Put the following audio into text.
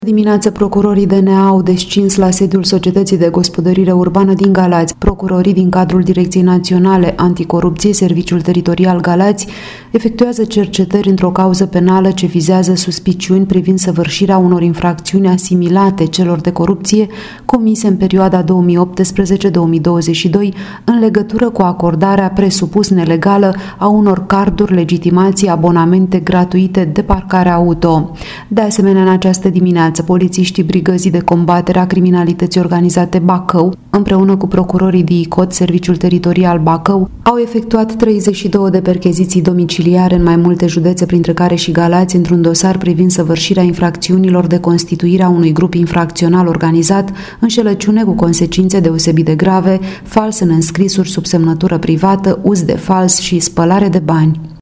Dimineață, procurorii DNA au descins la sediul Societății de Gospodărire Urbană din Galați. Procurorii din cadrul Direcției Naționale Anticorupție, Serviciul Teritorial Galați, efectuează cercetări într-o cauză penală ce vizează suspiciuni privind săvârșirea unor infracțiuni asimilate celor de corupție comise în perioada 2018-2022 în legătură cu acordarea presupus nelegală a unor carduri, legitimații, abonamente gratuite de parcare auto. De asemenea, în această dimineață, polițiștii Brigăzii de Combatere a Criminalității Organizate Bacău, împreună cu procurorii DICOT, Serviciul Teritorial Bacău, au efectuat 32 de percheziții domiciliare în mai multe județe, printre care și Galați, într-un dosar privind săvârșirea infracțiunilor de constituirea unui grup infracțional organizat, înșelăciune cu consecințe deosebit de grave, fals în înscrisuri sub semnătură privată, uz de fals și spălare de bani.